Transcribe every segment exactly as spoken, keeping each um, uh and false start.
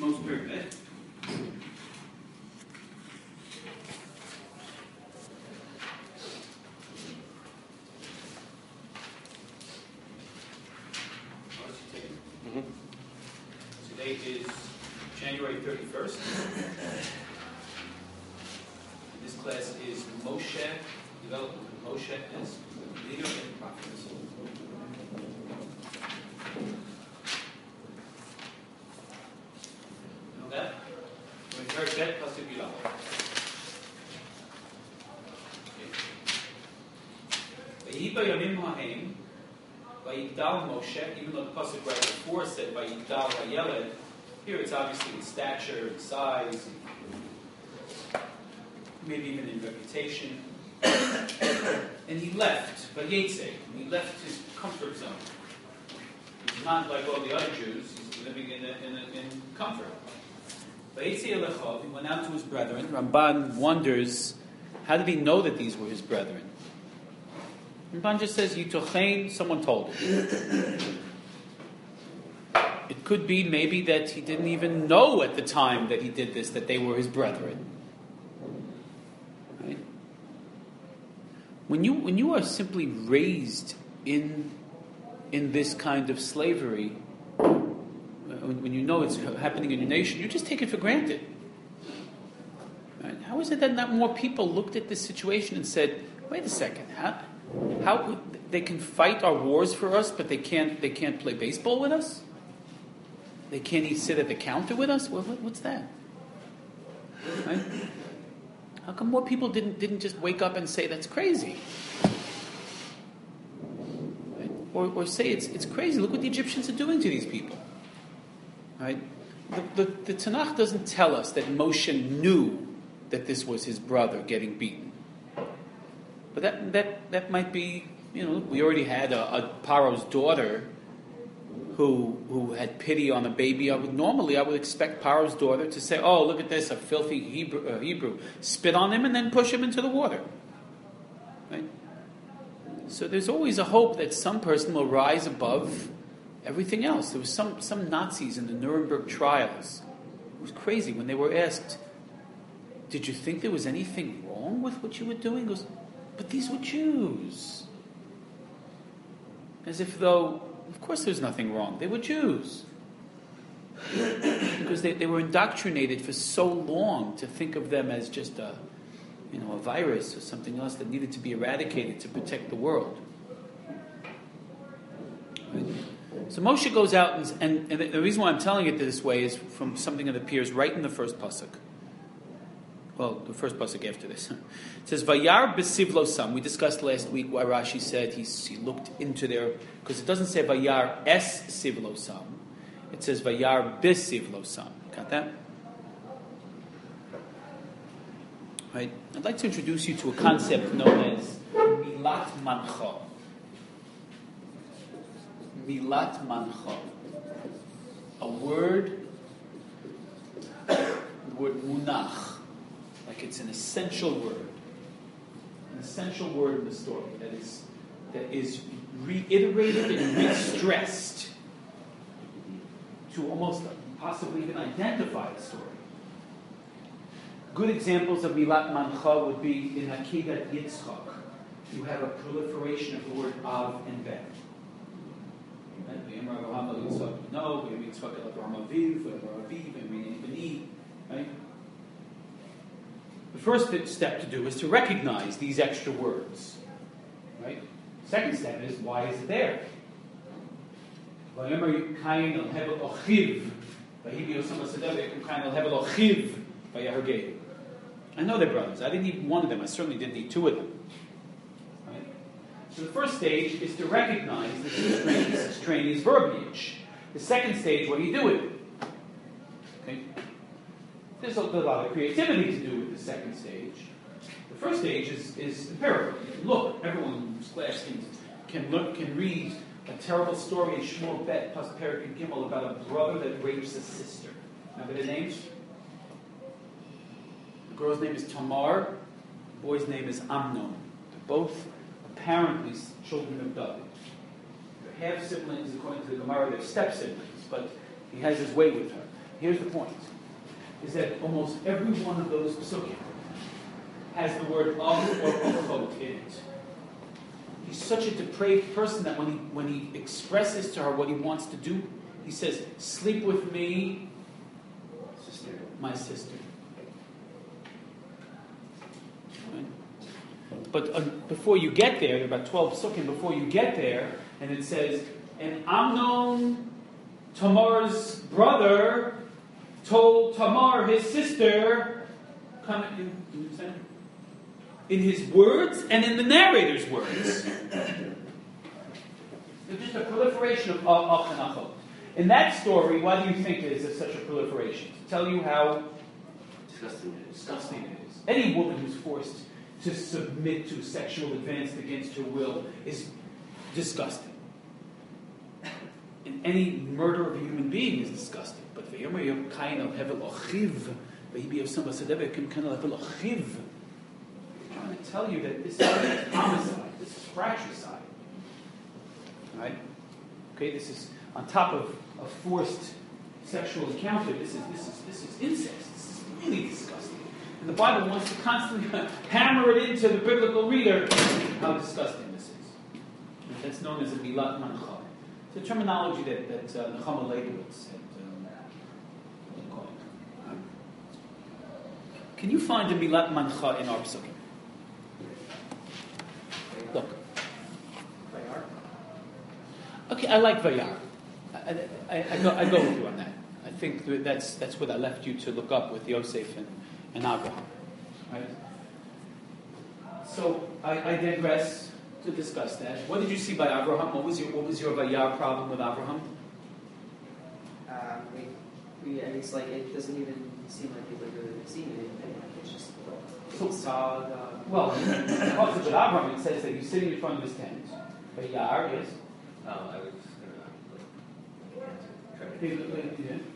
Shmos Pyramid. Mm-hmm. Today is January thirty-first. This class is Moshe, development of Moshe as leader and prophets. Know that? When you heard that, Pasuk Yudal. Vayibay Yamim Ha'im, Vayigdal Moshe, even though the Pasuk right before said Vayigdal Vayeled, here it's obviously in stature, in size, maybe even in reputation. And he left, Vayetze, he left his comfort zone. He's not like all the other Jews, he's living in, a, in, a, in comfort. Vayetze Elechov, he went out to his brethren. Ramban wonders, how did he know that these were his brethren? Ramban just says, Yitochein, someone told him. It could be maybe that he didn't even know at the time that he did this, that they were his brethren. Right? When you when you are simply raised in in this kind of slavery, when, when you know it's happening in your nation, you just take it for granted. Right? How is it that not more people looked at this situation and said, "Wait a second, how how they can fight our wars for us, but they can't they can't play baseball with us? They can't even sit at the counter with us? What, what, what's that? Right? How come more people didn't didn't just wake up and say that's crazy? Right? Or or say it's it's crazy. Look what the Egyptians are doing to these people. Right? The, the, the Tanakh doesn't tell us that Moshe knew that this was his brother getting beaten. But that that that might be, you know, we already had a, a Paro's daughter who who had pity on a baby. I would normally I would expect Paro's daughter to say, "Oh, look at this, a filthy Hebrew, uh, Hebrew. Spit on him and then push him into the water." Right? So there's always a hope that some person will rise above everything else. There was some some Nazis in the Nuremberg trials. It was crazy when they were asked, "Did you think there was anything wrong with what you were doing?" It goes, "But these were Jews." As if though, of course there's nothing wrong. They were Jews. Because they, they were indoctrinated for so long to think of them as just a, you know, a virus or something else that needed to be eradicated to protect the world. Right? So Moshe goes out, and, and, and the reason why I'm telling it this way is from something that appears right in the first pasuk. Well, the first pasuk after this. It says, Vayar besivlo sam. We discussed last week why Rashi said he, he looked into their... Because it doesn't say Vayar es sivlo sam. It says Vayar besivlo sam. Got that? Right? I'd like to introduce you to a concept known as Milat Mancha. Milat Mancha. A word, the word munach. Like it's an essential word, an essential word in the story that is that is reiterated and re-stressed to almost possibly even identify the story. Good examples of Milat Mancha would be in Akedat Yitzchak. You have a proliferation of the word Av and Ben. Right? The first step to do is to recognize these extra words. Right? Second step is, why is it there? I know they're brothers. I didn't need one of them. I certainly didn't need two of them. Right? So the first stage is to recognize this extraneous, extraneous verbiage. The second stage, what do you do with it? Okay? There's a, there's a lot of creativity to do with the second stage. The first stage is, is empirical. You can look, everyone who's class can, can look, can read a terrible story in Shmuel Bet plus Perik and Gimel about a brother that rapes a sister. Remember the names? The girl's name is Tamar. The boy's name is Amnon. They're both apparently children of David. They're half siblings, according to the Gemara. They're step siblings, but he has his way with her. here's the point, is that almost every one of those psukim has the word of or achot in it. He's such a depraved person that when he when he expresses to her what he wants to do, he says, sleep with me, sister, my sister. Right? But uh, before you get there, there are about twelve psukim before you get there, and it says, and Amnon, Tamar's brother, told Tamar, his sister, come in, you understand? In his words and in the narrator's words. There's just a proliferation of ach and achot. In that story, why do you think there is such a proliferation? To tell you how Disgusting it is. disgusting it is. Any woman who's forced to submit to sexual advance against her will is disgusting. And any murder of a human being is disgusting. But v'yomer yom kain al hevel ochiv, v'yibi yosam b'sadeh kim kain al hevel ochiv. I'm trying to tell you that this is homicide. This is fratricide. Right? Okay, this is on top of a forced sexual encounter. This is this is this is incest. This is really disgusting. And the Bible wants to constantly hammer it into the biblical reader how disgusting this is. And that's known as a milat mancha. It's a terminology that that uh, Nechama Leibowitz had um, coined. Um, Can you find a milat mancha in our psukim? Look. Okay, I like Vayar. I, I, I, go, I go with you on that. I think that's that's what I left you to look up with Yosef and, and Abraham. Right? So I, I digress to discuss that. What did you see by Abraham? What was your what was your Vayar problem with Abraham? Um, we, we, I mean, it's like it doesn't even seem like people are really seeing anything. Like it's just So, he saw the. Well, because with Abraham, it says that he's sitting in front of his tent. Vayar is. Oh, I was just gonna like, try to He- think he- of it,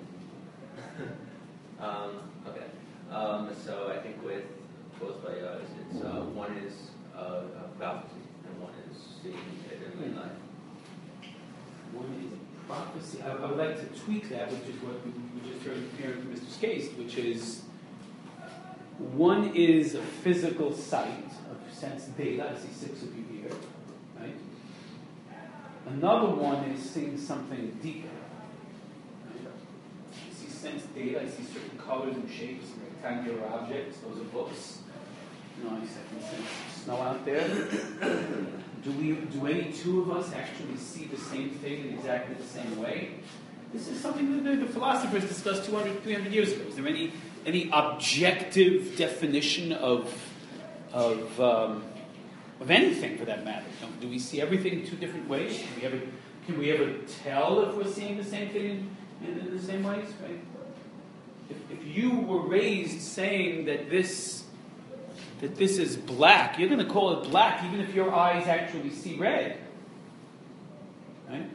but um, okay. Um, so I think with both by uh, it's uh, one is uh, a prophecy and one is seeing it in my life. One is a prophecy. I, I would like to tweak that, which is what we, we just heard here from Mister Skase, which is one is a physical sight of sense data. I see six of you here, right? Another one is seeing something deeper. Right? I see sense data. I see certain colors and shapes, rectangular objects. Those are books. You know, I can sense snow out there. Do we? Do any two of us actually see the same thing in exactly the same way? This is something that the, the philosophers discussed two hundred, three hundred years ago. Is there any any objective definition of of um, of anything for that matter? Do we see everything in two different ways? Can we ever can we ever tell if we're seeing the same thing in, in, in the same ways? Right? If, if you were raised saying that this that this is black, you're going to call it black even if your eyes actually see red. Right?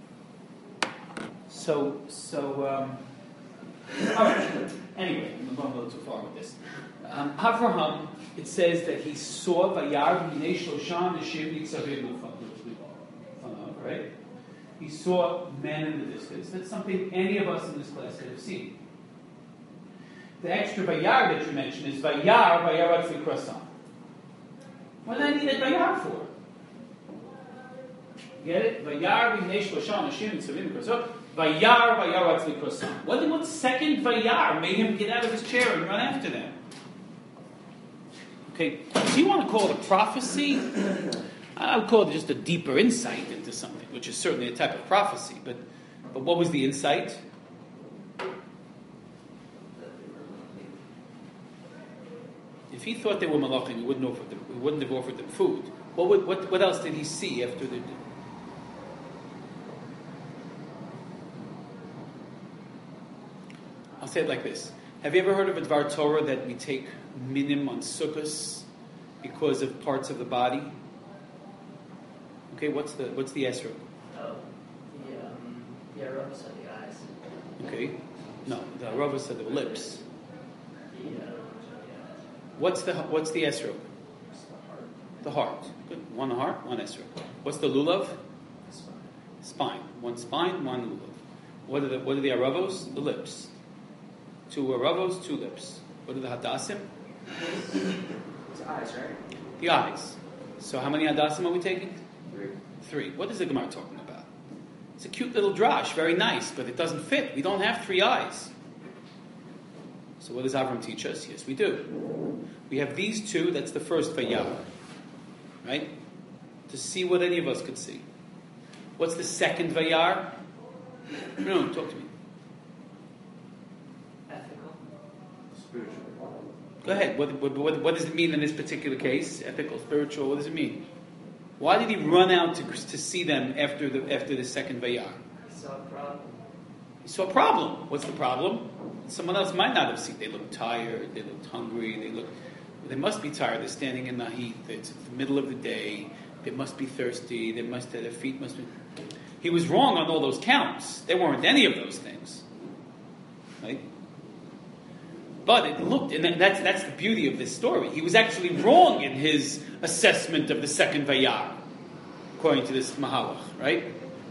So, so, um, all right. Anyway, I'm going a little too far with this. Um, Avraham, it says that he saw Vayar b'nei Shloshah Nashim Nitzavim Lefanav, right? He saw men in the distance. That's something any of us in this class could have seen. The extra Vayar that you mentioned is Vayar, Vayar Atzli Krasan. What did I need a Vayar for? Get it? Vayar b'nei Shloshah Nashim Nitzavim Krasan. Vayar, Vayar Atzli Krasan. What, what second Vayar made him get out of his chair and run after them? Okay, so you want to call it a prophecy? I would call it just a deeper insight into something, which is certainly a type of prophecy. But, but what was the insight? If he thought they were malachim, he wouldn't offer them. He wouldn't have offered them food. What, would, what, what else did he see after the? I'll say it like this: have you ever heard of a Dvar Torah that we take minim on sukkahs because of parts of the body? Okay, what's the what's the esrog? Oh, the um, the Arab said the eyes. Okay, no, the Rava said the lips. The uh, yeah. What's the what's the esrog? It's the heart. The heart. Good. One heart, one esrog. What's the lulav? The spine. Spine. One spine, one lulav. What are the what are the aravos? The lips. Two aravos, two lips. What are the hadassim? It's eyes, right? The eyes. So how many hadassim are we taking? Three. Three. What is the Gemara talking about? It's a cute little drash, very nice, but it doesn't fit. We don't have three eyes. So what does Avram teach us? Yes, we do. We have these two. That's the first vayar, right? To see what any of us could see. What's the second vayar? No, talk to me. Ethical. Spiritual. Go ahead. What, what, what, what does it mean in this particular case? Ethical, spiritual. What does it mean? Why did he run out to, to see them after the after the second vayar? He saw a problem. He saw a problem. What's the problem? Someone else might not have seen. They looked tired. They looked hungry. They look. They must be tired. They're standing in the heat. It's the middle of the day. They must be thirsty. They must. Their feet must be. He was wrong on all those counts. There weren't any of those things, right? But it looked, and that's that's the beauty of this story. He was actually wrong in his assessment of the second vayar, according to this Mahalach, right?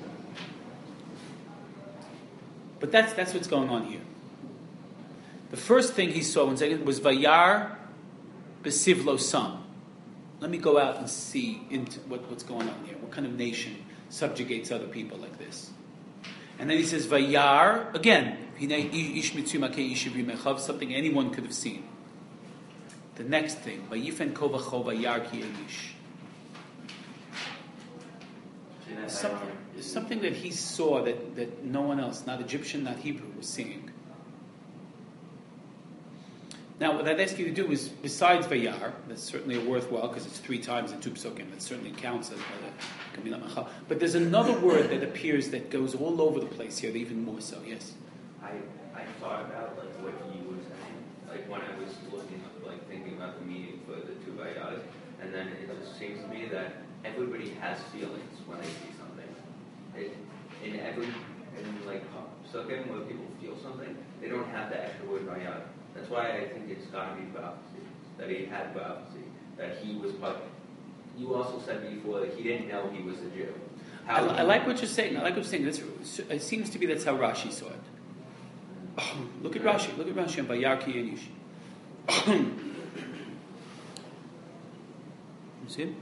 But that's that's what's going on here. The first thing he saw one second was vayar besivlo sam. Let me go out and see into what, what's going on here. What kind of nation subjugates other people like this? And then he says vayar again. Something anyone could have seen. The next thing, vayifen kovacho vayar ki eish. Something, something that he saw that, that no one else, not Egyptian, not Hebrew, was seeing. Now, what I'd ask you to do is, besides Vayar, that's certainly a worthwhile, because it's three times in two psukim, that certainly counts as a Kamila Machal. But there's another word that appears that goes all over the place here, even more so, yes? I I thought about like what he was saying, like when I was looking, like thinking about the meaning for the two vayas, and then it just seems to me that everybody has feelings when they see something. It, in every, in like psukim where people feel something, they don't have the extra word vayad. That's why I think it's got to be prophecy, that he had prophecy, that he was part. You also said before that he didn't know he was a Jew. I, I like what you're saying. I like what you're saying. That's, it seems to be that's how Rashi saw it. Oh, look at Rashi. Look at Rashi on Vayar ki eish. You see it?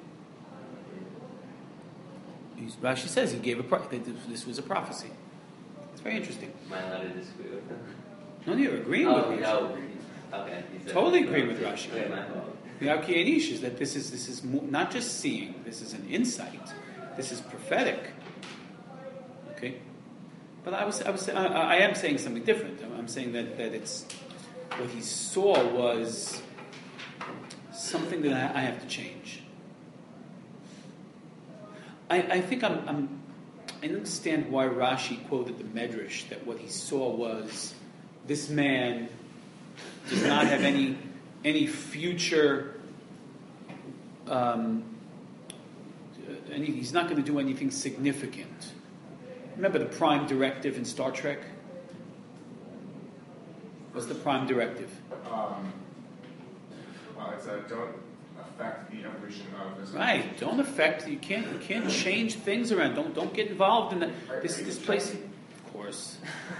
He's, Rashi says he gave a pro- that this was a prophecy. It's very interesting. Am I allowed to disagree with him? No, you're agreeing oh, with Rashi. No. Okay. Totally agree with Rashi. Okay, my fault. Vayar ki eish is that this is this is mo- not just seeing. This is an insight. This is prophetic. Okay, but I was I was I, I am saying something different. I'm, I'm saying that, that it's what he saw was something that I, I have to change. I, I think I'm, I'm I understand why Rashi quoted the Medrash that what he saw was this man does not have any any future. Um, any, he's not going to do anything significant. Remember the prime directive in Star Trek? What's the prime directive? Um, well, it's a don't affect the evolution of this. Right. Don't affect. You can't. You can't change things around. Don't. Don't get involved in that. This. This place. Of course.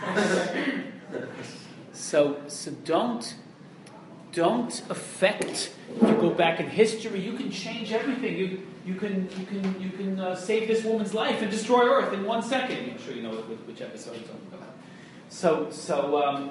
so. So don't. Don't affect. If you go back in history, you can change everything. You. You can. You can. You can uh, save this woman's life and destroy Earth in one second. I'm sure you know which, which episode I'm talking about. So. So. Um,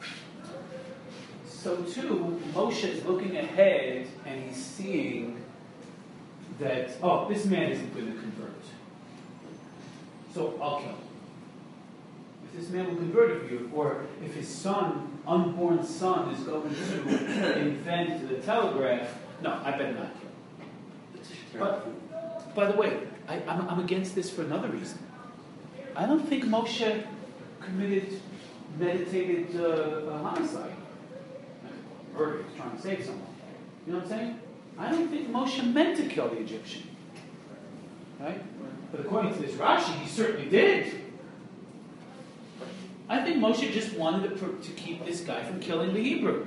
So too, Moshe is looking ahead and he's seeing that, oh, this man isn't going to convert. So I'll kill him. If this man will convert of you, or if his son, unborn son, is going to invent the telegraph, no, I better not kill him. But, by the way, I, I'm, I'm against this for another reason. I don't think Moshe committed, meditated uh, a homicide. Murder, he's trying to save someone. You know what I'm saying? I don't think Moshe meant to kill the Egyptian. Right? But according to this Rashi, he certainly did. I think Moshe just wanted to, to keep this guy from killing the Hebrew.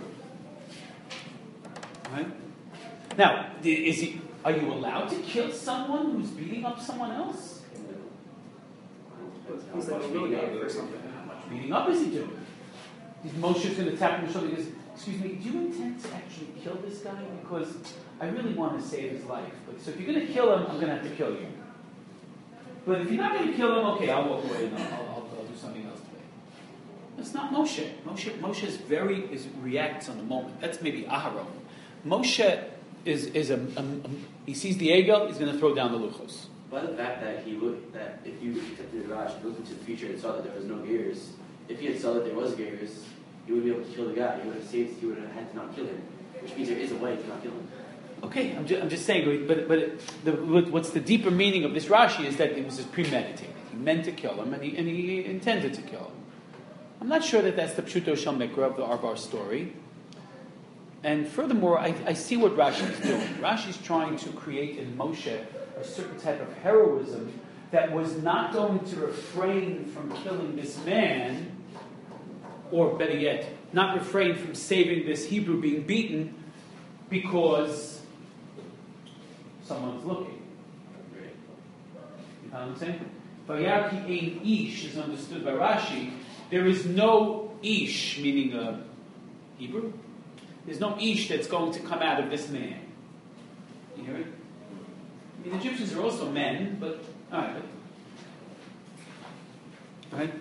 Right? Now, is he? Are you allowed to kill someone who's beating up someone else? He's like a little guy or something. speeding up? Is he doing? Is Moshe going to tap him on the shoulder? He goes, excuse me, do you intend to actually kill this guy? Because I really want to save his life. But, so if you're going to kill him, I'm going to have to kill you. But if you're not going to kill him, okay, I'll walk away and I'll, I'll, I'll do something else today. That's not Moshe. Moshe Moshe is very is reacts on the moment. That's maybe Aharon. Moshe is is a, a, a he sees the egel, he's going to throw down the luchos. By the fact that he looked that if you accepted the Rash, looked into the future and saw that there was no gears, if he had saw that there was gears, he would be able to kill the guy. He would have saved. He would have had to not kill him, which means there is a way to not kill him. Okay, I'm just, I'm just saying, but but the, what's the deeper meaning of this Rashi is that it was premeditated. He meant to kill him, and he and he intended to kill him. I'm not sure that that's the Pshuto Shel Mikra of the Arbar story. And furthermore, I, I see what Rashi is doing. Rashi is trying to create in Moshe a certain type of heroism that was not going to refrain from killing this man, or better yet, not refrain from saving this Hebrew being beaten because someone's looking. You know what I'm saying? Vayar ki ein ish is understood by Rashi. There is no ish, meaning a Hebrew. There's no ish that's going to come out of this man. You hear it? I mean, the Egyptians are also men, but all right. But, all right.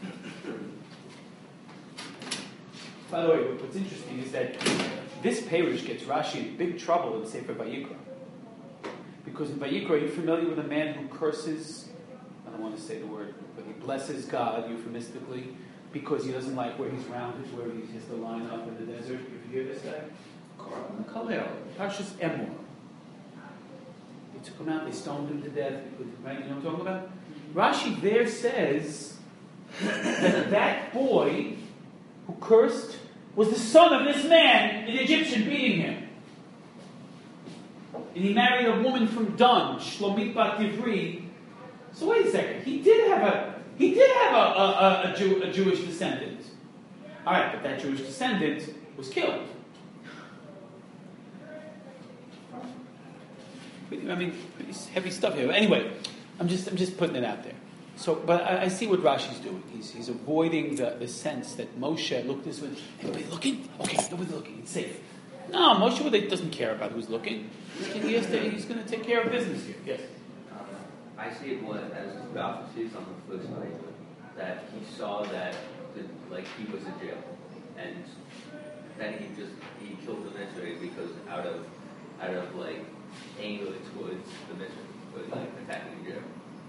By the way, what's interesting is that this Perush gets Rashi in big trouble in Sefer Vayikra. Because in Vayikra, are you familiar with a man who curses? I don't want to say the word, but he blesses God euphemistically because he doesn't like where he's rounded, where he has to line up in the desert. You hear this guy? Kalel, Parshas Emor. They took him out, they stoned him to death. Because, right? You know what I'm talking about? Rashi there says that that boy who cursed was the son of this man, an Egyptian, beating him. And he married a woman from Dan, Shlomit Bat Ivri. So wait a second, he did have a he did have a a, a, a, Jew, a Jewish descendant. All right, but that Jewish descendant was killed. I mean, pretty heavy stuff here. But anyway, I'm just I'm just putting it out there. So, but I, I see what Rashi's doing. He's he's avoiding the, the sense that Moshe looked this way. Anybody looking? Okay, nobody's looking. It's safe. No, Moshe doesn't care about who's looking. He has to, he's going to take care of business here. Yes. Um, I see it more as prophecies on the flip side, that he saw that the, like he was in jail, and then he just he killed the Mitzvah because out of out of like anger towards the Mitzvah, was like attacking the jail.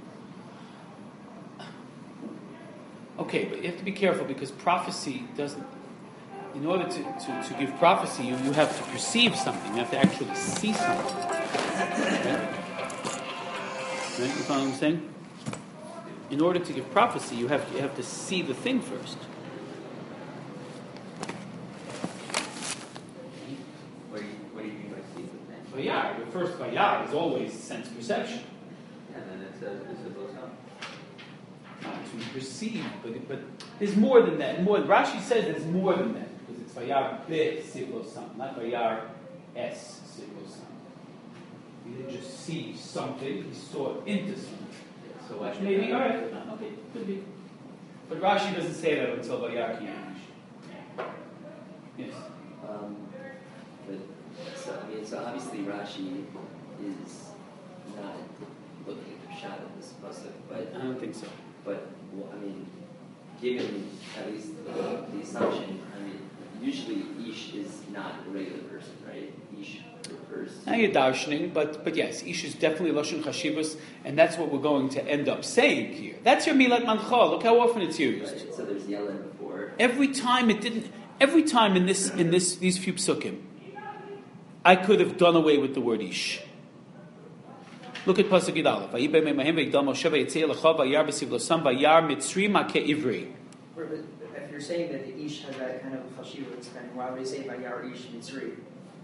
Okay, but you have to be careful because prophecy doesn't. In order to, to, to give prophecy, you, you have to perceive something. You have to actually see something. Right? Right? You follow what I'm saying? In order to give prophecy, you have to, you have to see the thing first. What do you what do you mean by see the thing? Vayar, the first vayar is always sense perception. And then it says this is what's up. Not to perceive, but but there's more than that. More Rashi says there's more than that because it's vayar be siglosam, not vayar es siglosam. He didn't just see something; he saw into something. Yeah, so Which I maybe all right, okay, could be. But Rashi doesn't say that until vayar ki Yamish. Yes. Um, but so I mean, so obviously Rashi is not looking at the shot of this pasuk, but I don't think so. But well, I mean, given at least the, the assumption, I mean, usually ish is not a regular person, right? Ish refers. Now you're darshaning, but but yes, ish is definitely lashon chashivus, and that's what we're going to end up saying here. That's your milat mancha. Look how often it's used. Right. So there's yellen before. Every time it didn't. Every time in this in this these few psukim, I could have done away with the word ish. Look at pasuk Yidalef. Vayibay me'mahem v'yigdal Moshe v'yitzei lecha v'yar b'sivlosam v'yar mitzri ma'ke ivri. If you're saying that the ish has that kind of chashivut, then why would he say vayar ish mitzri?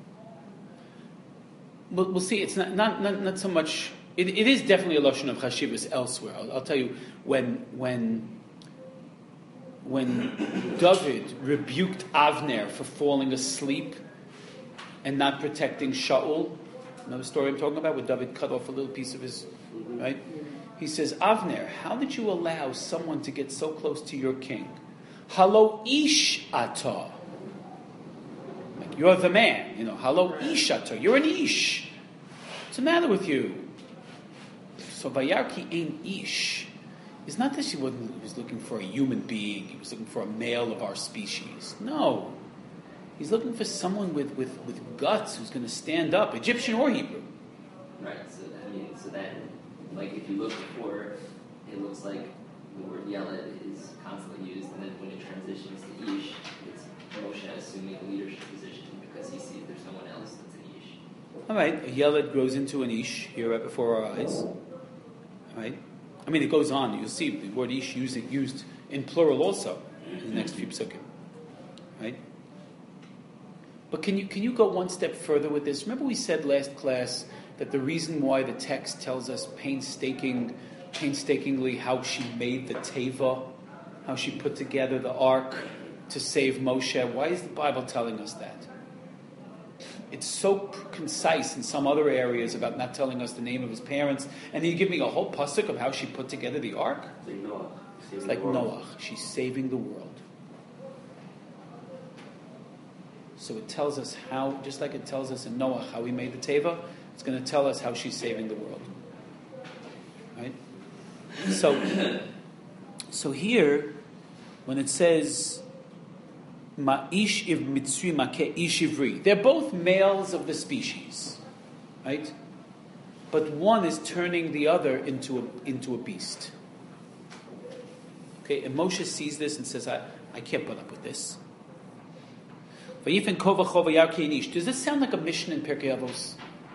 We'll, we'll see. It's not not not, not so much. It, it is definitely a lashon of chashivus elsewhere. I'll, I'll tell you when when when David rebuked Avner for falling asleep and not protecting Shaul. Another story I'm talking about, where David cut off a little piece of his, right? He says, Avner, how did you allow someone to get so close to your king Halo ish ata. Like, you're the man. You know, halo ish ata. You're an ish. What's the matter with you? So Vayarki ain't ish. It's not that she wasn't, he was looking for a human being. He was looking for a male of our species. No. He's looking for someone with, with, with guts who's going to stand up, Egyptian or Hebrew. Right, so I mean, so then, like, if you look before, it looks like the word Yeled is constantly used, and then when it transitions to Ish, it's Moshe assuming the leadership position because he sees there's no one else that's an Ish. All right, a Yeled grows into an Ish here right before our eyes. All right? I mean, it goes on. You'll see the word Ish used, used in plural also in the next few psukim. Right? But can you can you go one step further with this? Remember we said last class that the reason why the text tells us painstaking, painstakingly how she made the teva, how she put together the ark to save Moshe, why is the Bible telling us that? It's so concise in some other areas about not telling us the name of his parents, and then you give me a whole pasuk of how she put together the ark. It's like Noah. It's like Noah. She's saving the world. So it tells us how, just like it tells us in Noah how he made the teva, it's going to tell us how she's saving the world. Right? So, so here, when it says Ma'ish iv mitzri makeh ish ivri, they're both males of the species, right? But one is turning the other into a, into a beast. Okay, and Moshe sees this and says, I, I can't put up with this. Does this sound like a mission in Pirkei Avos?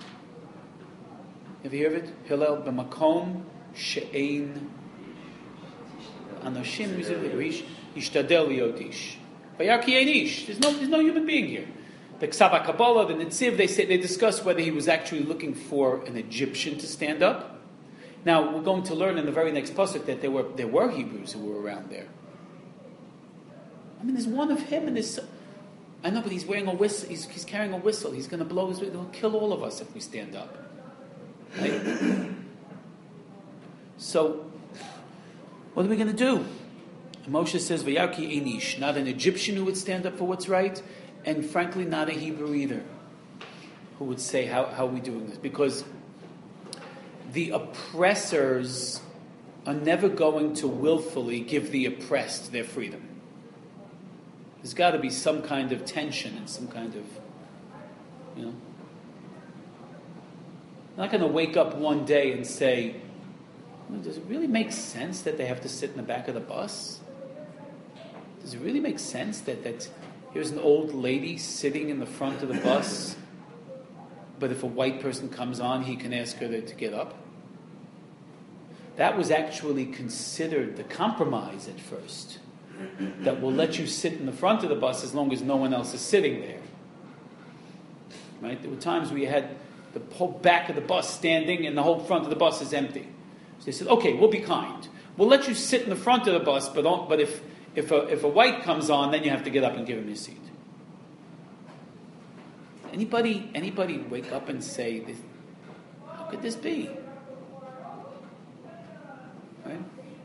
Have you heard it? Hillel b'makom she'ein anoshim yishtadel liot ish. Vayarki ein ish. There's no, there's no human being here. The Ksava Kabbalah, the Netziv, they say they discuss whether he was actually looking for an Egyptian to stand up. Now we're going to learn in the very next pasuk that there were there were Hebrews who were around there. I mean, there's one of him and there's. I know, but he's wearing a whistle. He's, he's carrying a whistle. He's going to blow his whistle. He'll kill all of us if we stand up. Right? So, what are we going to do? And Moshe says, "Vayarki einish," not an Egyptian who would stand up for what's right, and frankly, not a Hebrew either, who would say, "How how are we doing this?" Because the oppressors are never going to willfully give the oppressed their freedom. There's got to be some kind of tension and some kind of, you know. I'm not going to wake up one day and say, well, does it really make sense that they have to sit in the back of the bus? Does it really make sense that, that here's an old lady sitting in the front of the bus, but if a white person comes on, he can ask her to, to get up? That was actually considered the compromise at first. That will let you sit in the front of the bus as long as no one else is sitting there. Right? There were times where you had the whole back of the bus standing and the whole front of the bus is empty. So they said, okay, we'll be kind. We'll let you sit in the front of the bus, but don't, but if, if, a, if a white comes on, then you have to get up and give him your seat. Anybody, anybody wake up and say, this, how could this be? Right?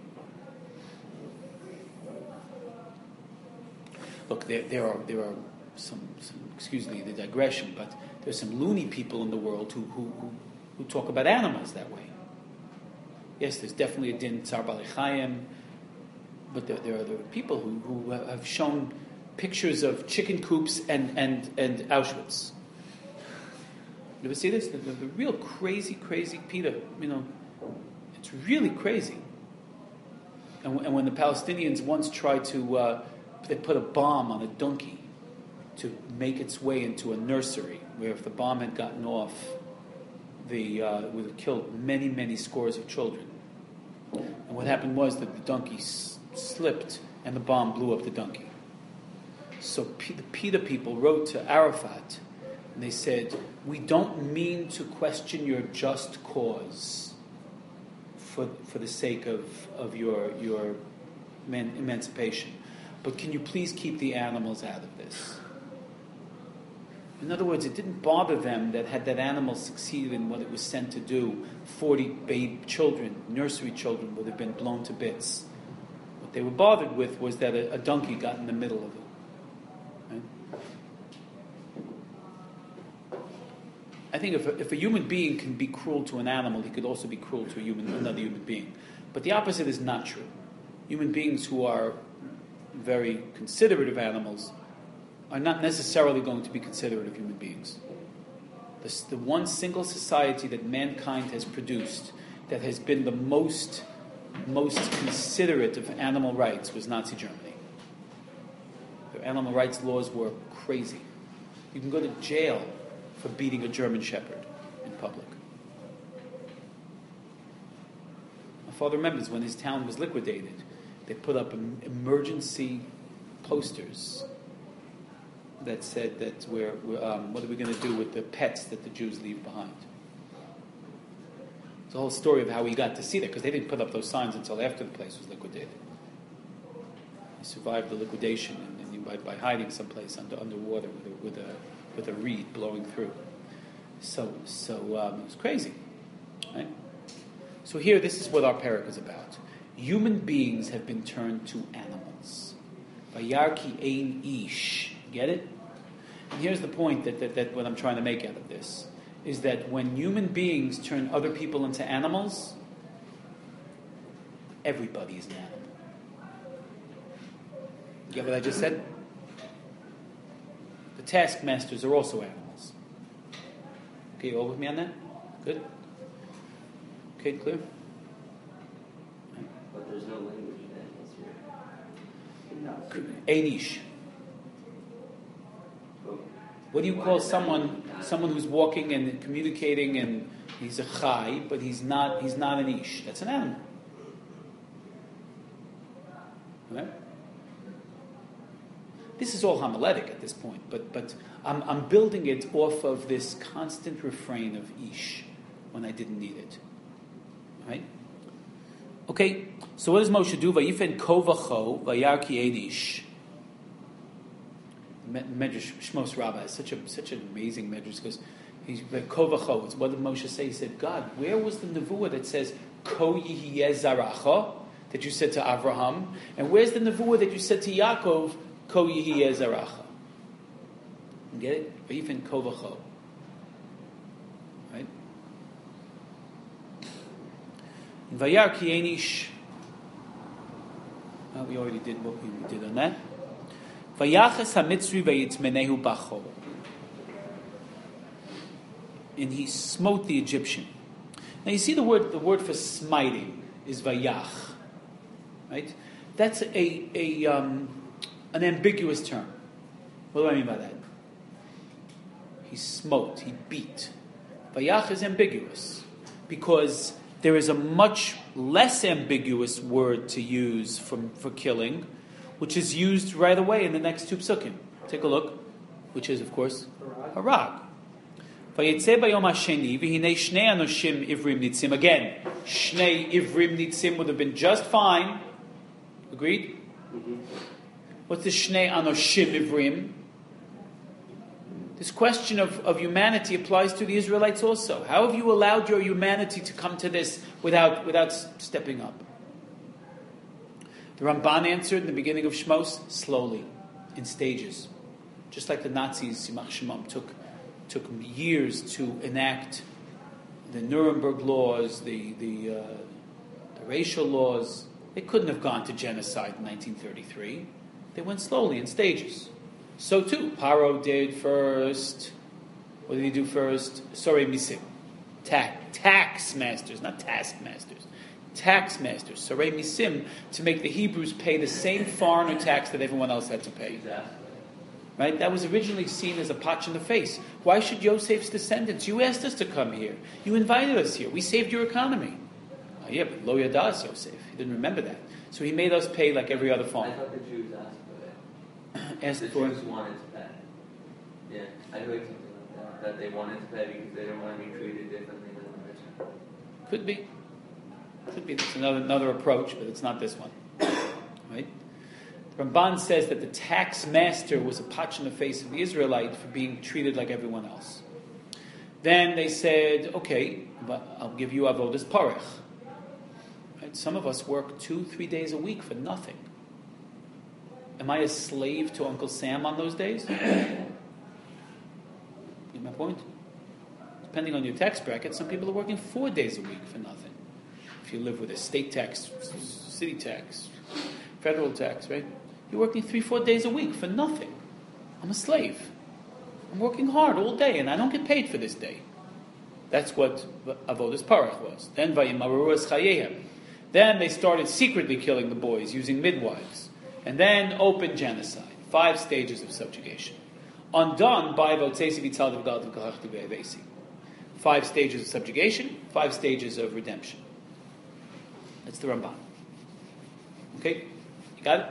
Look, there, there are there are some, some, excuse me, the digression, but there's some loony people in the world who who, who, who talk about animals that way. Yes, there's definitely a din Tsar Bali Chaim, but there, there are other people who, who have shown pictures of chicken coops and, and, and Auschwitz. You ever see this? The, the, the real crazy, crazy Peter, you know, it's really crazy. And, and when the Palestinians once tried to... Uh, they put a bomb on a donkey to make its way into a nursery, where if the bomb had gotten off, the uh, it would have killed many, many scores of children. And what happened was that the donkey s- slipped and the bomb blew up the donkey. So P- the PETA people wrote to Arafat and they said, we don't mean to question your just cause for for the sake of, of your, your eman- emancipation. But can you please keep the animals out of this? In other words, it didn't bother them that had that animal succeeded in what it was sent to do, forty babe children, nursery children, would have been blown to bits. What What they were bothered with was that a, a donkey got in the middle of it. Right? I think if a, if a human being can be cruel to an animal, he could also be cruel to a human, another human being. But the opposite is not true. Human beings who are very considerate of animals are not necessarily going to be considerate of human beings. The, the one single society that mankind has produced that has been the most, most considerate of animal rights was Nazi Germany. Their animal rights laws were crazy. You can go to jail for beating a German shepherd in public. My father remembers when his town was liquidated, they put up emergency posters that said that we're, we're um, what are we going to do with the pets that the Jews leave behind? It's a whole story of how we got to see that, because they didn't put up those signs until after the place was liquidated. They survived the liquidation and, and by, by hiding someplace under underwater with a, with a with a reed blowing through. So so um, it was crazy, right? So here, this is what our parak is about. Human beings have been turned to animals. Vayarki ein ish. Get it? And here's the point that, that, that what I'm trying to make out of this is that when human beings turn other people into animals, everybody is an animal. You get what I just said? The taskmasters are also animals. Okay, you all with me on that? Good? Okay, clear? But there's no language in animals here. Einish. What do you call someone someone who's walking and communicating and he's a chai, but he's not he's not an ish? That's an animal. Right? This is all homiletic at this point, but but I'm I'm building it off of this constant refrain of ish when I didn't need it. Right? Okay, so what does Moshe do? Vayifen kovacho vayarki edish. Medrash Shmos Rabbah is such a such an amazing medrash because he's kovacho. It's what did Moshe say? He said, God, where was the nevuah that says ko yihiyeh zaracha that you said to Avraham, and where's the nevuah that you said to Yaakov ko yihiyeh zaracha? You get it? Vayifen kovacho. Right? Vayar ki enish. Well, we already did what we did on that. Vayaches hamitzri vayitzmenehu bacho. And he smote the Egyptian. Now you see the word the word for smiting is vayach, right? That's a a um, an ambiguous term. What do I mean by that? He smote, he beat. Vayach is ambiguous because there is a much less ambiguous word to use for, for killing, which is used right away in the next two psukim. Take a look, which is, of course, harag. Vayetze bayom hasheni v'hinei shnei anoshim ivrim nitzim. Again, shnei ivrim nitzim would have been just fine. Agreed? Mm-hmm. What's the shnei anoshim ivrim? This question of, of humanity applies to the Israelites also. How have you allowed your humanity to come to this without without stepping up? The Ramban answered in the beginning of Shmos, slowly, in stages. Just like the Nazis, Yimach Shemam, took, took years to enact the Nuremberg laws, the, the, uh, the racial laws. They couldn't have gone to genocide in nineteen thirty-three. They went slowly in stages. So too, Paro did first. What did he do first? Sorry, misim. Tax, tax masters, not taskmasters. Tax masters, Sorei misim, to make the Hebrews pay the same foreigner tax that everyone else had to pay. Exactly. Right? That was originally seen as a patch in the face. Why should Yosef's descendants? You asked us to come here. You invited us here. We saved your economy. Oh, yeah, but lo yadas Yosef. He didn't remember that. So he made us pay like every other I farmer. thought the Jews asked for it. Asked The for Jews wanted to pay. Yeah, I heard something like that. That they wanted to pay because they didn't want to be treated differently than the rich. Could be. Could be. That's another another approach, but it's not this one. Right? Ramban says that the tax master was a patch in the face of the Israelite for being treated like everyone else. Then they said, okay, but I'll give you avodas parech. Right? Some of us work two, three days a week for nothing. Am I a slave to Uncle Sam on those days? You get my point? Depending on your tax bracket, some people are working four days a week for nothing. If you live with a state tax, city tax, federal tax, right? You're working three, four days a week for nothing. I'm a slave. I'm working hard all day, and I don't get paid for this day. That's what Avodas Parach was. Then Vayimaru es chayehem. Then they started secretly killing the boys using midwives. And then open genocide. Five stages of subjugation. Undone by Votzesi Vitzal Devgal Devgalach Devevesi. Five stages of subjugation, five stages of redemption. That's the Ramban. Okay? You got it?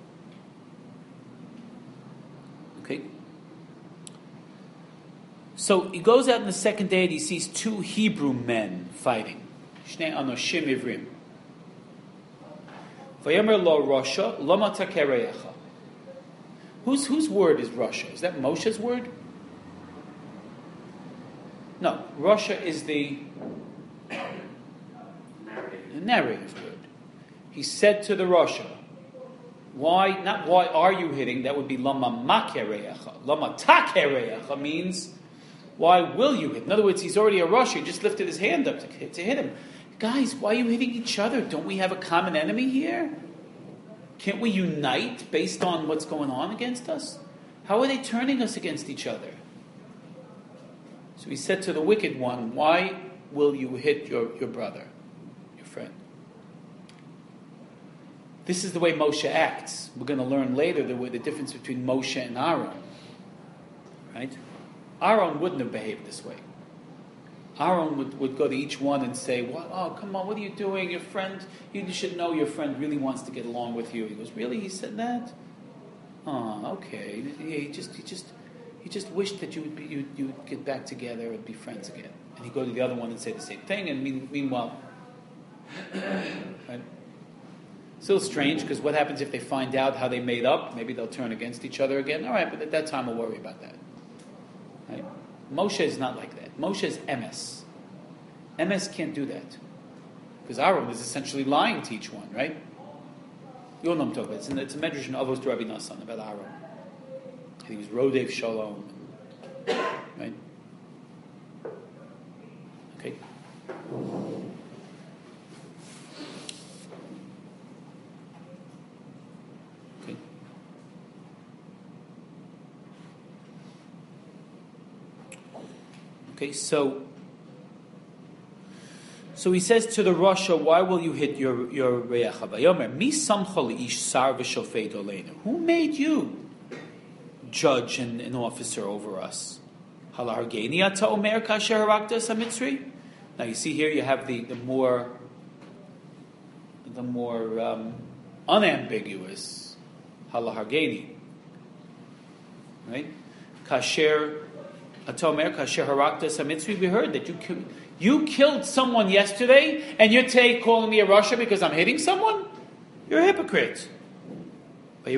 Okay? So he goes out on the second day and he sees two Hebrew men fighting. Shnei Anoshim Ivrim. Vayomer lo Rasha, lama takereyecha. Whose whose word is Rasha? Is that Moshe's word? No, Rasha is the, the narrative word. He said to the Rasha, why, not why are you hitting, that would be lama makereyecha. Lama takereyecha means, why will you hit? In other words, he's already a Rasha, he just lifted his hand up to, to hit him. Guys, why are you hitting each other? Don't we have a common enemy here? Can't we unite based on what's going on against us? How are they turning us against each other? So he said to the wicked one, why will you hit your, your brother, your friend? This is the way Moshe acts. We're going to learn later the, the difference between Moshe and Aaron. Right? Aaron wouldn't have behaved this way. Aaron would, would go to each one and say, "What? Oh, come on, what are you doing? Your friend, you should know your friend really wants to get along with you." He goes, "Really? He said that? Oh, okay. He just, he just, he just wished that you would be, you you would get back together and be friends again." And he'd go to the other one and say the same thing. And mean, meanwhile, right? Still strange, because what happens if they find out how they made up? Maybe they'll turn against each other again. All right, but at that time we'll worry about that. Right? Moshe is not like that. Moshe is M S. M S can't do that. Because Aaron is essentially lying to each one, right? You all know what I'm talking about. It's, in, it's a medrash in Avos to Rabbi Nassan about Aaron. He was Rodev Shalom. Right? Okay. Okay. Okay, so so he says to the Rasha, why will you hit your your Re'echa? Vayomer, mi samcha leish sar v'shofet oleinu. Who made you judge and an officer over us? Halargeni ata omer kasher haraktas hamitzri. Now you see here you have the, the more the more um, unambiguous halargeni, right? Kasher. We heard that you ki- you killed someone yesterday, and you're today calling me a Rasha because I'm hitting someone? You're a hypocrite. Okay.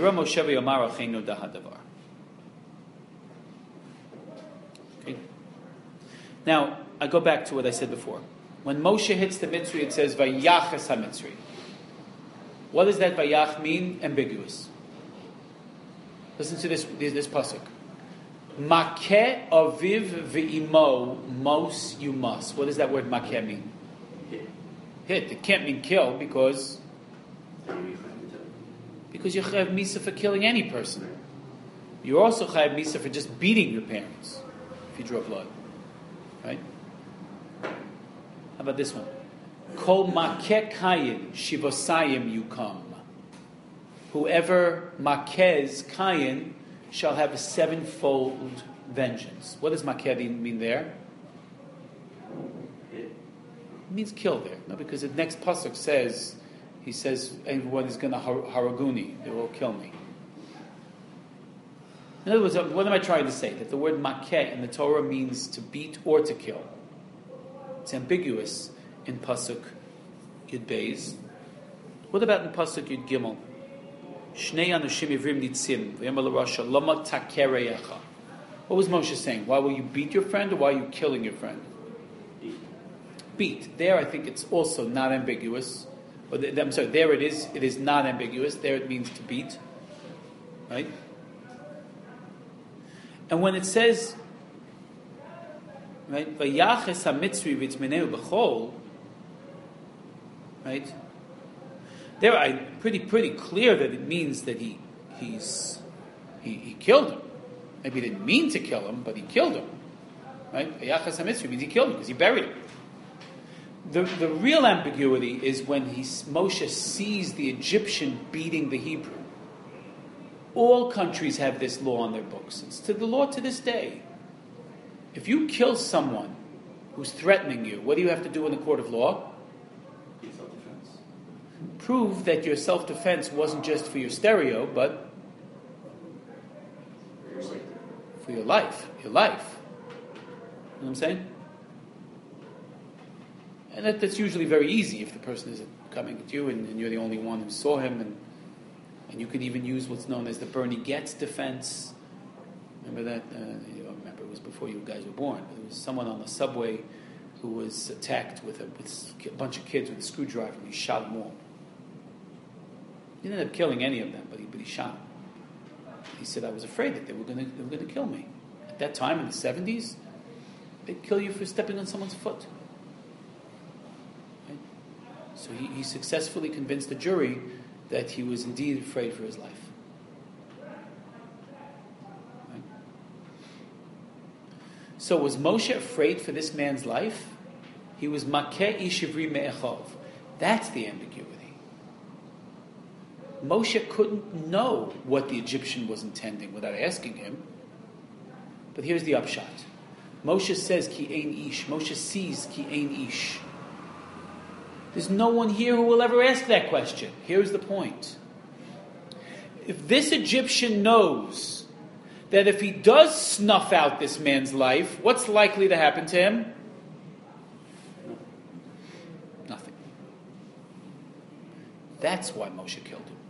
Now, I go back to what I said before. When Moshe hits the Mitzri, it says, Vayach es ha-Mitzri. What does that Vayach mean? Ambiguous. Listen to this, this pasuk. Makeh aviv v'imo mos you must. What does that word makeh mean? Hit. Hit. It can't mean kill because because you're chayav misa for killing any person. You're also chayav misa for just beating your parents if you draw blood. Right? How about this one? Kol makeh kayin shivosayim you come. Whoever makez kayin shall have a sevenfold vengeance. What does makeh mean there? It means kill there. No, because the next pasuk says, he says, everyone is going to har- haraguni. They will kill me. In other words, what am I trying to say? That the word makeh in the Torah means to beat or to kill. It's ambiguous in pasuk Yud Beis. What about in pasuk Yud Gimel? Shnei Anoshim Ivrim Nitzim V'Yamar LaRasha Lama Takereyecha. What was Moshe saying? Why will you beat your friend, or why are you killing your friend? Beat. There, I think it's also not ambiguous. Or the, I'm sorry, there it is. It is not ambiguous. There it means to beat. Right? And when it says, right, Vayaches hamitzri v'tzmeneu b'chol, right? There, I pretty pretty clear that it means that he he's he, he killed him. Maybe he didn't mean to kill him, but he killed him. Right? Vayaches hamitzri means he killed him because he buried him. The the real ambiguity is when he Moshe sees the Egyptian beating the Hebrew. All countries have this law on their books. It's to the law to this day. If you kill someone who's threatening you, what do you have to do in the court of law? Self-defense. Prove that your self-defense wasn't just for your stereo, but for your life. Your life. You know what I'm saying? And that, that's usually very easy if the person isn't coming at you and, and you're the only one who saw him. And, and you could even use what's known as the Bernie Getz defense. Remember that? Uh, you don't remember, it was before you guys were born. There was someone on the subway who was attacked with a, with a bunch of kids with a screwdriver, and he shot them all. He didn't end up killing any of them, but he, but he shot them. He said, I was afraid that they were going to they were going to kill me. At that time, in the seventies, they'd kill you for stepping on someone's foot. Right? So he, he successfully convinced the jury that he was indeed afraid for his life. Right? So was Moshe afraid for this man's life? He was makeh ishivri me'echov. That's the ambiguity. Moshe couldn't know what the Egyptian was intending without asking him. But here's the upshot. Moshe says, ki ein ish. Moshe sees ki ein ish. There's no one here who will ever ask that question. Here's the point. If this Egyptian knows that if he does snuff out this man's life, what's likely to happen to him? Nothing. That's why Moshe killed him.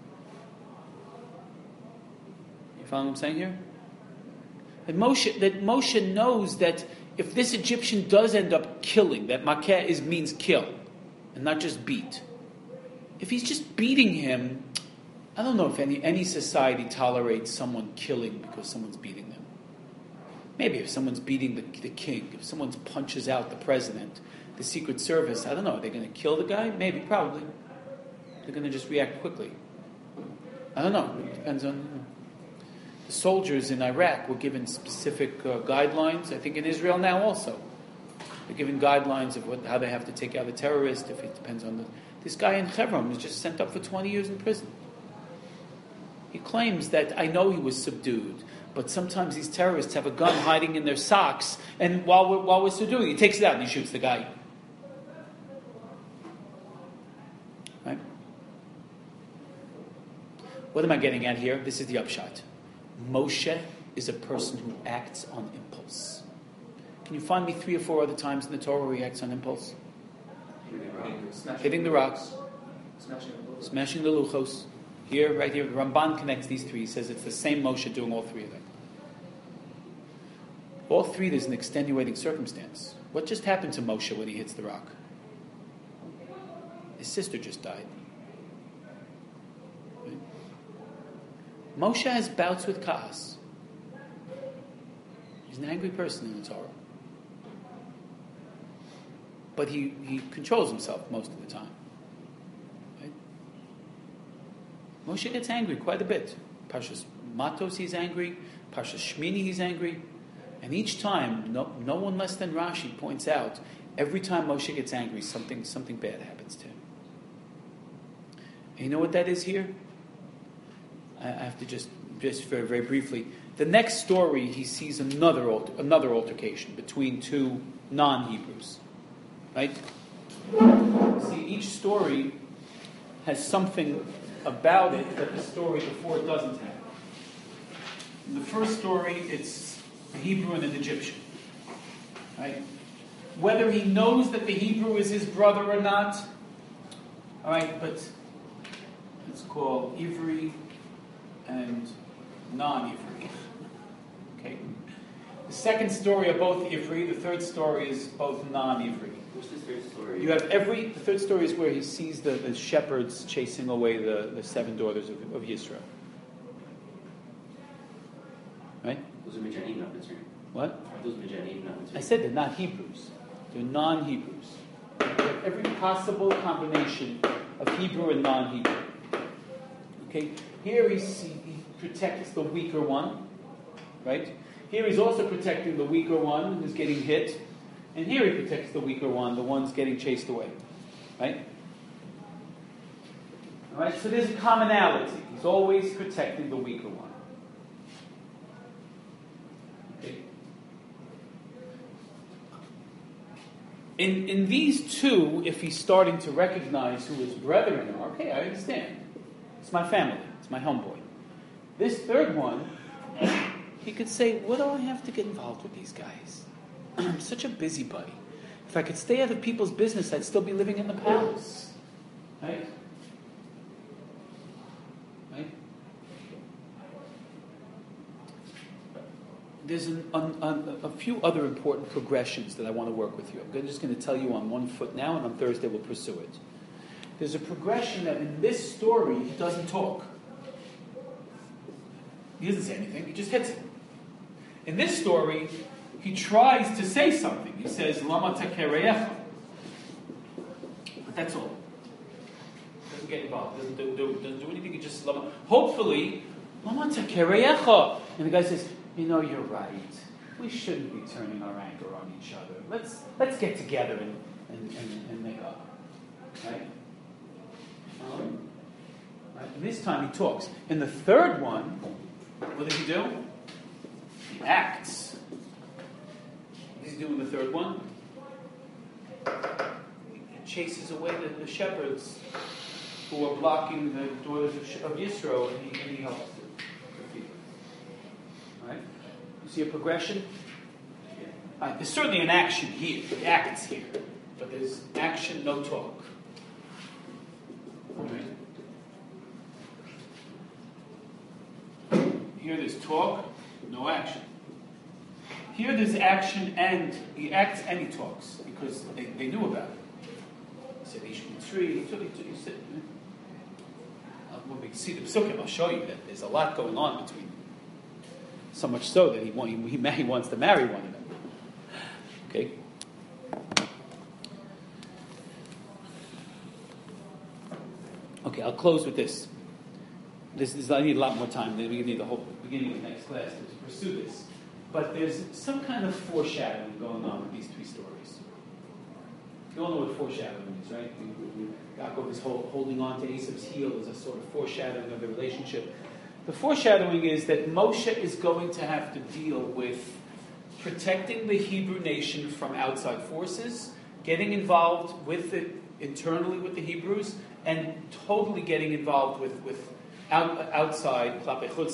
You follow what I'm saying here? That Moshe, that Moshe knows that if this Egyptian does end up killing, that makeh is means kill, and not just beat. If he's just beating him, I don't know if any, any society tolerates someone killing because someone's beating them. Maybe if someone's beating the, the king, if someone punches out the president, the Secret Service, I don't know, are they going to kill the guy? Maybe, probably. They're going to just react quickly. I don't know. It depends on... You know. The soldiers in Iraq were given specific uh, guidelines. I think in Israel now also. They're given guidelines of what, how they have to take out a terrorist, if it depends on the... This guy in Hebron was just sent up for twenty years in prison. He claims that, I know he was subdued, but sometimes these terrorists have a gun hiding in their socks, and while we're, while we're subduing, he takes it out and he shoots the guy. Right? What am I getting at here? This is the upshot. Moshe is a person who acts on impulse. Can you find me three or four other times in the Torah where he acts on impulse? Hitting the rocks. Smashing the luchos. Smashing the luchos. Here, right here, the Ramban connects these three. He says it's the same Moshe doing all three of them. All three, there's an extenuating circumstance. What just happened to Moshe when he hits the rock? His sister just died. Right? Moshe has bouts with Kaas. He's an angry person in the Torah. But he, he controls himself most of the time. Right? Moshe gets angry quite a bit. Parshas Matos he's angry. Parshas Shmini he's angry. And each time, no, no one less than Rashi points out, every time Moshe gets angry, something something bad happens to him. And you know what that is here? I, I have to just, just very, very briefly. The next story, he sees another alter, another altercation between two non-Hebrews. Right? See, each story has something about it that the story before it doesn't have. In the first story, it's a Hebrew and an Egyptian. Right? Whether he knows that the Hebrew is his brother or not, all right, but it's called Ivri and non-Ivri. Okay. The second story are both Ivri. The third story is both non-Ivri. What's this third story? you have every, the third story is where he sees the, the shepherds chasing away the, the seven daughters of, of Yisrael. Right? Those are Midianim, not Mitzrayim. What? Those are Midianim, not Mitzrayim. I said they're not Hebrews. They're non-Hebrews. You have every possible combination of Hebrew and non-Hebrew. Okay? Here he's, he, he protects the weaker one. Right? Here he's also protecting the weaker one who's getting hit. And here he protects the weaker one, the one's getting chased away. Right? Alright, so there's a commonality. He's always protecting the weaker one. Okay. In, in these two, if he's starting to recognize who his brethren are, okay, I understand. It's my family. It's my homeboy. This third one, he could say, what do I have to get involved with these guys? I'm such a busybody. If I could stay out of people's business, I'd still be living in the palace. Right? Right? There's an, an, an, a few other important progressions that I want to work with you. I'm just going to tell you on one foot now, and on Thursday we'll pursue it. There's a progression that in this story, he doesn't talk. He doesn't say anything, he just hits it. In this story, he tries to say something. He says, Lama tekereyecha. But that's all. Doesn't get involved. Doesn't do, do, doesn't do anything. He just, Lama. Hopefully, Lama tekereyecha. And the guy says, you know, you're right. We shouldn't be turning our anger on each other. Let's let's get together and, and, and, and make up. Right? Um, right? And this time he talks. In the third one, what does he do? He acts. What does he do in the third one? He chases away the, the shepherds who are blocking the daughters of, of Yisro, and he, and he helps them to feed them. Right? You see a progression? Right, there's certainly an action here. He acts here. But there's action, no talk. Right? Here there's talk, no action. Here there's action and he acts and he talks because they, they knew about it. He said he should be tree. He took it to he said, uh, when we see the psukim, I'll show you that there's a lot going on between them. So much so that he, he, he, he wants to marry one of them. Okay? Okay, I'll close with this. This is, I need a lot more time. Then we need the whole beginning of the next class to pursue this. But there's some kind of foreshadowing going on with these three stories. You all know what foreshadowing is, right? Yaakov is hold, holding on to Esav's heel as a sort of foreshadowing of the relationship. The foreshadowing is that Moshe is going to have to deal with protecting the Hebrew nation from outside forces, getting involved with it internally with the Hebrews, and totally getting involved with, with out, outside,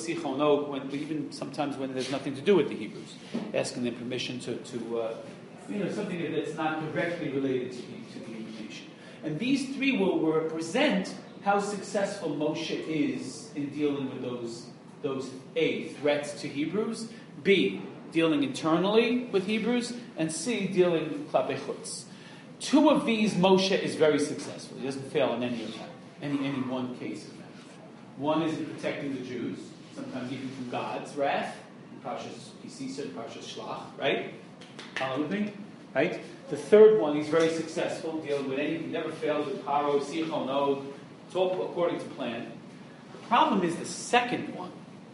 when, even sometimes when there's nothing to do with the Hebrews, asking them permission to, to uh, you know, something that's not directly related to the, to the Hebrew nation. And these three will represent how successful Moshe is in dealing with those, those A, threats to Hebrews, B, dealing internally with Hebrews, and C, dealing klape chutz. Two of these, Moshe is very successful. He doesn't fail in any of them, any, any one case of that. One is in protecting the Jews, sometimes even from God's wrath, Parshas Kisisa and Parshas Shlach, right? Follow with me? Right? The third one, he's very successful, dealing with anything, he never fails with Paro, Sichon, Og. It's all according to plan. The problem is the second one.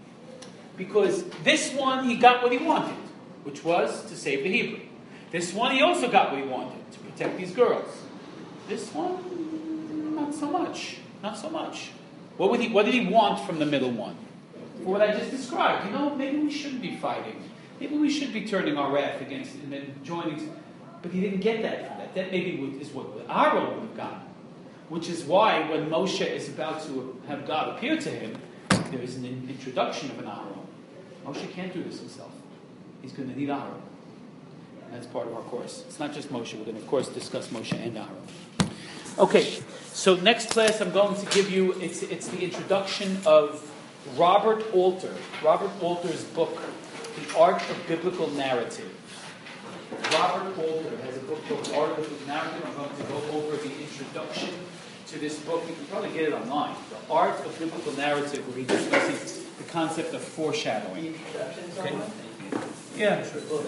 Because this one, he got what he wanted, which was to save the Hebrew. This one, he also got what he wanted, to protect these girls. This one, not so much. Not so much. What would he? What did he want from the middle one? For what I just described. You know, maybe we shouldn't be fighting. Maybe we should be turning our wrath against and then joining. But he didn't get that from that. That maybe is what Aaron would have gotten. Which is why when Moshe is about to have God appear to him, there is an introduction of an Aaron. Moshe can't do this himself. He's going to need Aaron. And that's part of our course. It's not just Moshe. We're going to, of course, discuss Moshe and Aaron. Okay, so next class I'm going to give you, it's, it's the introduction of Robert Alter. Robert Alter's book, The Art of Biblical Narrative. Robert Alter has a book called The Art of Biblical Narrative. I'm going to go introduction to this book. You can probably get it online. The Art of Biblical Narrative, where he discusses the concept of foreshadowing. Okay? Yeah, sure.